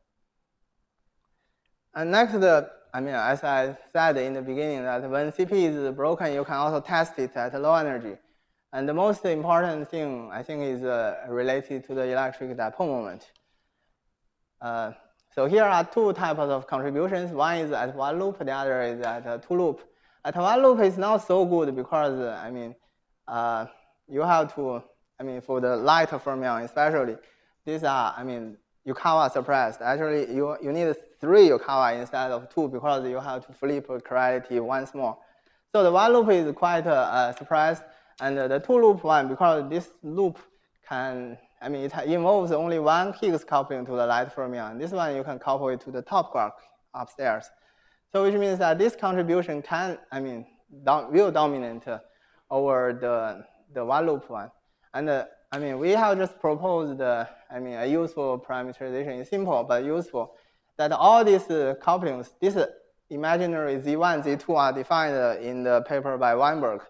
And next, uh, I mean, as I said in the beginning, that when C P is broken, you can also test it at low energy. And the most important thing, I think, is uh, related to the electric dipole moment. Uh, so here are two types of contributions. One is at one loop, the other is at uh, two loop. At one loop is not so good because, uh, I mean, uh, you have to, I mean, for the light fermion especially, these are, I mean, Yukawa suppressed. Actually, you, you need three Yukawa instead of two because you have to flip chirality once more. So the one loop is quite uh, uh, suppressed. And uh, the two loop one, because this loop can, I mean, it involves only one Higgs coupling to the light fermion. This one you can couple it to the top quark upstairs. So which means that this contribution can, I mean, dom will dominate uh, over the, the one loop one. And uh, I mean, we have just proposed, uh, I mean, a useful parameterization. It's simple but useful. That all these uh, couplings, this imaginary Z one, Z two are defined uh, in the paper by Weinberg.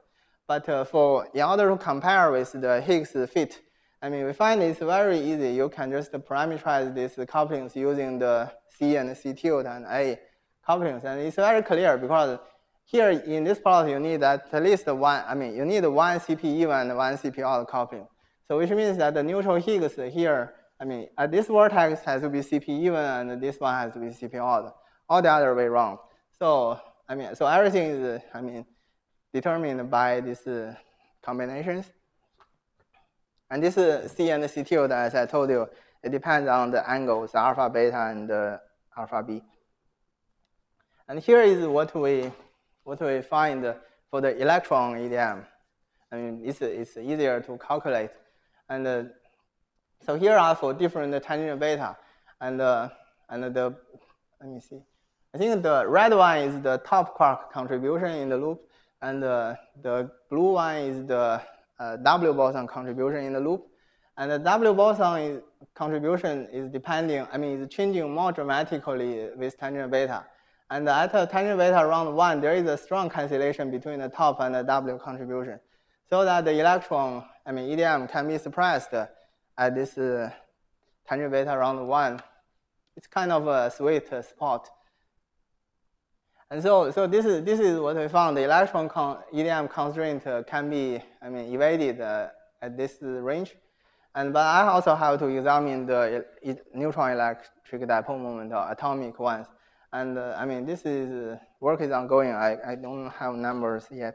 but uh, for in order to compare with the Higgs fit, I mean, we find it's very easy. You can just parameterize these couplings using the C and C tilde and A couplings, and it's very clear because here in this plot you need at least one. I mean, you need one C P even and one C P odd coupling. So which means that the neutral Higgs here, I mean, at this vertex has to be C P even and this one has to be C P odd, or the other way around. So I mean, so everything is, I mean, determined by these uh, combinations. And this is C and C tilde, as I told you, it depends on the angles, alpha, beta, and uh, alpha b. And here is what we what we find for the electron E D M. I mean, it's it's easier to calculate. And uh, so here are for different tangent beta, and uh, and the let me see. I think the red one is the top quark contribution in the loop, and uh, the blue one is the uh, W boson contribution in the loop. And the W boson is, contribution is depending, I mean, it's changing more dramatically with tangent beta. And at tangent beta around one, there is a strong cancellation between the top and the W contribution, so that the electron, I mean, E D M can be suppressed at this uh, tangent beta around one. It's kind of a sweet uh, spot. And so, so this is this is what we found. The electron con E D M constraint uh, can be, I mean, evaded uh, at this uh, range. And but I also have to examine the e neutron electric dipole moment or atomic ones. And uh, I mean, this is uh, work is ongoing. I I don't have numbers yet.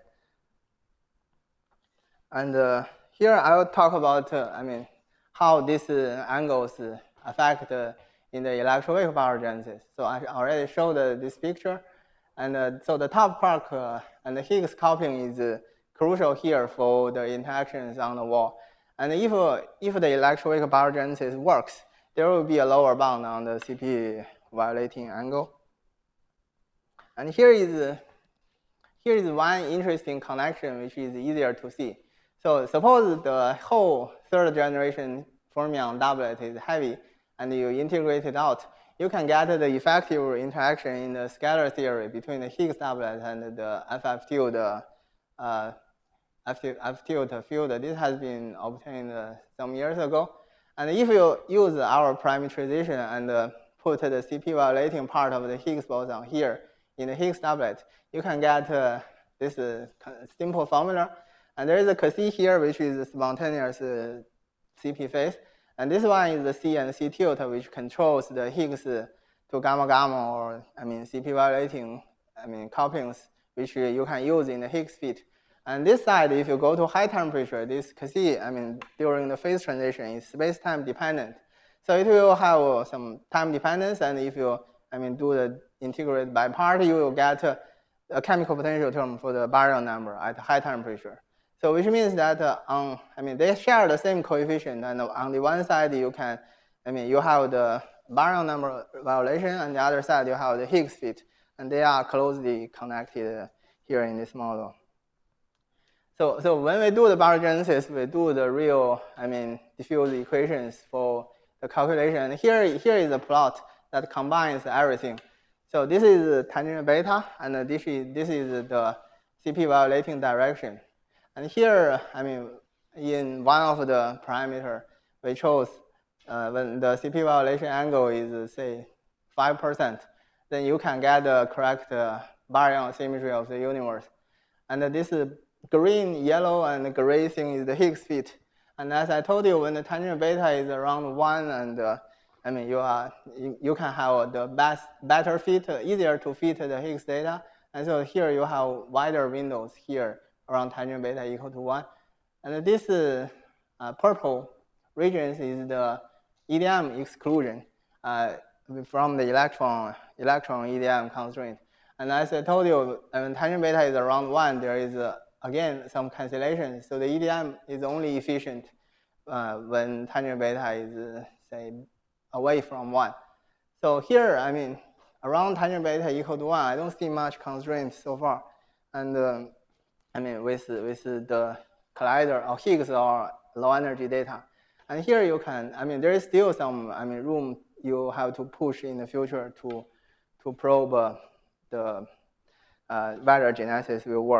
And uh, here I will talk about, uh, I mean, how these uh, angles uh, affect uh, in the electroweak baryogenesis. So I already showed uh, this picture. And uh, so the top quark uh, and the Higgs coupling is uh, crucial here for the interactions on the wall. And if, uh, if the electroweak baryogenesis works, there will be a lower bound on the C P violating angle. And here is, uh, here is one interesting connection which is easier to see. So suppose the whole third generation fermion doublet is heavy and you integrate it out. You can get the effective interaction in the scalar theory between the Higgs doublet and the F F tilde, uh, F tilde field. This has been obtained uh, some years ago. And if you use our parameterization and uh, put the C P violating part of the Higgs boson here in the Higgs doublet, you can get uh, this uh, simple formula. And there is a Cassie here, which is a spontaneous uh, C P phase. And this one is the C and C tilde, which controls the Higgs to gamma gamma, or I mean C P violating, I mean couplings, which you can use in the Higgs fit. And this side, if you go to high temperature, this Cassie, I mean during the phase transition, is space-time dependent. So it will have some time dependence, and if you, I mean, do the integrate by part, you will get a, a chemical potential term for the baryon number at high temperature. So which means that uh, on, I mean, they share the same coefficient, and on the one side you can, I mean, you have the baryon number violation, and the other side you have the Higgs fit, and they are closely connected here in this model. So, so when we do the baryogenesis, we do the real, I mean, diffuse equations for the calculation. Here, here is a plot that combines everything. So this is tangent beta, and this is this is the C P violating direction. And here, I mean, in one of the parameter, we chose uh, when the C P violation angle is, say, five percent, then you can get the correct uh, baryon symmetry of the universe. And this is green, yellow, and gray thing is the Higgs fit. And as I told you, when the tangent beta is around one, and uh, I mean, you are you, you can have the best, better fit, uh, easier to fit the Higgs data. And so here you have wider windows here around tangent beta equal to one. And this uh, uh, purple regions is the E D M exclusion uh, from the electron, electron E D M constraint. And as I told you, when tangent beta is around one, there is, uh, again, some cancellation. So the E D M is only efficient uh, when tangent beta is, uh, say, away from one. So here, I mean, around tangent beta equal to one, I don't see much constraint so far. And um, I mean, with, with the collider or Higgs or low energy data. And here you can, I mean, there is still some, I mean, room you have to push in the future to, to probe uh, the uh, whether genesis will work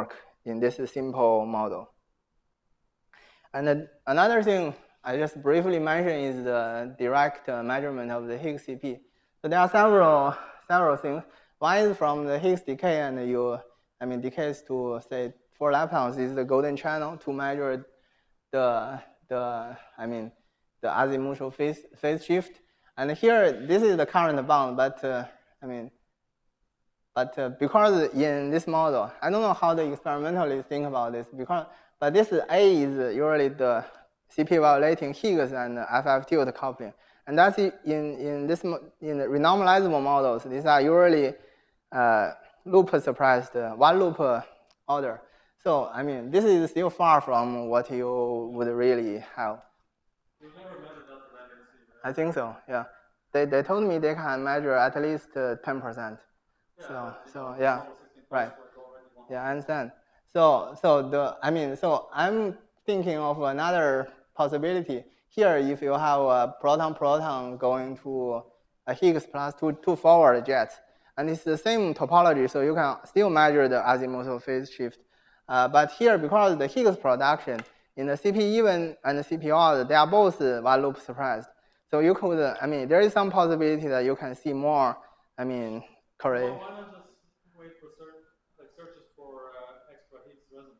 in this simple model. And then another thing I just briefly mentioned is the direct uh, measurement of the Higgs C P. So there are several several things. One is from the Higgs decay, and you, I mean, decays to say four leptons is the golden channel to measure the the I mean the azimuthal phase phase shift. And here this is the current bound, but uh, I mean, but uh, because in this model, I don't know how the experimentalists think about this because. But this A is usually the C P violating Higgs and F F tilt coupling, and that's in in this in the renormalizable models. These are usually uh, loop suppressed uh, one loop order. So I mean, this is still far from what you would really have. You've never measured that for N C, right? I think so. Yeah, they they told me they can measure at least ten uh, percent. Yeah, so but, so know, yeah, right. Yeah, I understand. So, so the, I mean, so I'm thinking of another possibility. Here, if you have a proton-proton going to a Higgs plus two, two forward jets, and it's the same topology, so you can still measure the azimuthal phase shift. Uh, but here, because the Higgs production in the C P even and the C P odd, they are both one loop suppressed. So you could, I mean, there is some possibility that you can see more, I mean, correlation. Well, why not just wait for search, like searches for uh, extra Higgs resonance?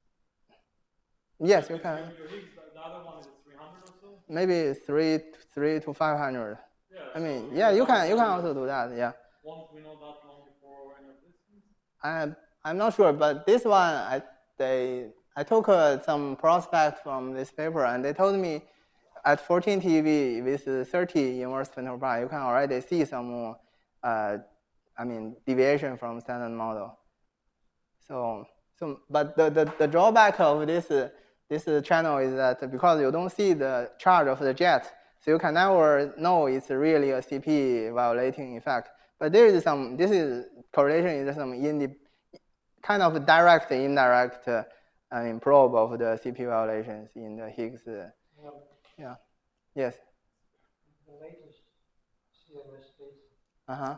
Yes, like you can. Your Higgs, the other one is three hundred or so? Maybe three, three to five hundred. Yeah, I mean, so yeah, you can, you can also do that. Yeah. Won't we know that long before any of this? I'm, I'm not sure, but this one, I, they, I took uh, some prospect from this paper, and they told me at fourteen T eV with thirty inverse femtobarn, you can already see some, uh, I mean, deviation from standard model. So, so, but the, the, the drawback of this uh, this uh, channel is that because you don't see the charge of the jet, so you can never know it's really a C P violating effect. But there is some, this is correlation is some in the kind of direct, indirect, uh, I mean, probe of the C P violations in the Higgs. Uh, um, yeah. Yes. The latest C M S data. Uh huh.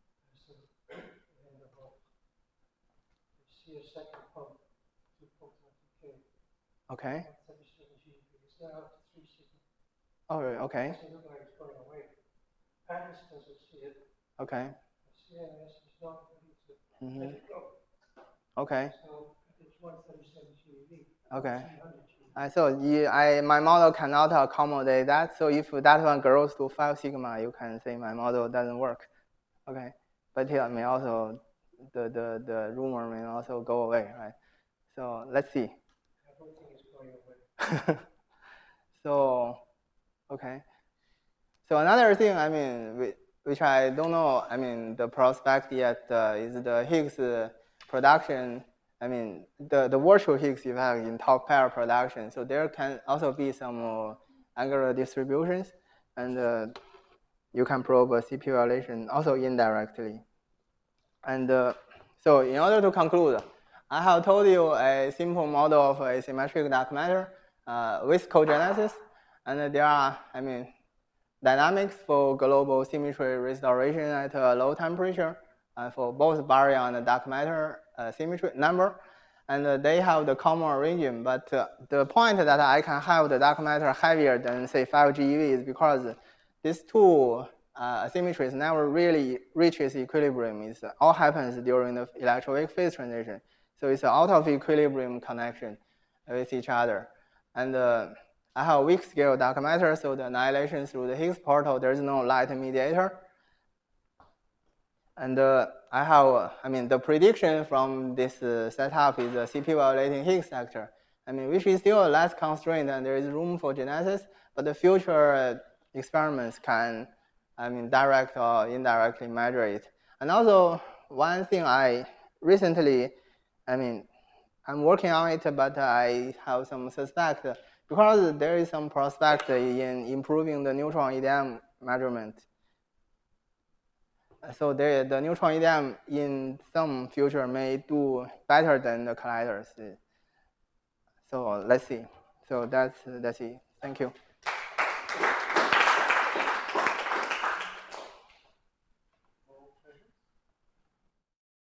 See a second pump, two photon decay. Okay. It's now up to three sigma. Oh, okay. It doesn't look like it's going away. Paris doesn't see it. Okay. C M S is not ready to Mm-hmm. let it go. Okay. So it's one thirty-seven G eV. Okay. three hundred G eV. Uh, so you, I, my model cannot accommodate that. So if that one grows to five sigma, you can say my model doesn't work. Okay. But it may also, the, the, the rumor may also go away, right? So let's see. I don't think it's going away. So, okay. So another thing, I mean, which I don't know, I mean, the prospect yet uh, is the Higgs uh, production. I mean, the, the virtual Higgs effect in top pair production. So there can also be some uh, angular distributions, and uh, you can probe a C P violation also indirectly. And uh, so in order to conclude, I have told you a simple model of asymmetric dark matter uh, with cogenesis, and there are, I mean, dynamics for global symmetry restoration at a low temperature uh, for both baryon and dark matter uh, symmetry number, and uh, they have the common origin. But uh, the point that I can have the dark matter heavier than say five G eV is because these two uh, asymmetries never really reaches equilibrium. It all happens during the electroweak phase transition. So it's an out of equilibrium connection with each other. And uh, I have weak scale dark matter, so the annihilation through the Higgs portal, there's no light mediator. And uh, I have, uh, I mean, the prediction from this uh, setup is a C P violating Higgs sector. I mean, which is still less constrained, and there is room for genesis, but the future uh, experiments can, I mean, direct or indirectly measure it. And also, one thing I recently, I mean, I'm working on it, but I have some suspect because there is some prospect in improving the neutron E D M measurement. So there, the neutron E D M in some future may do better than the colliders. So let's see. So that's that's it. Thank you.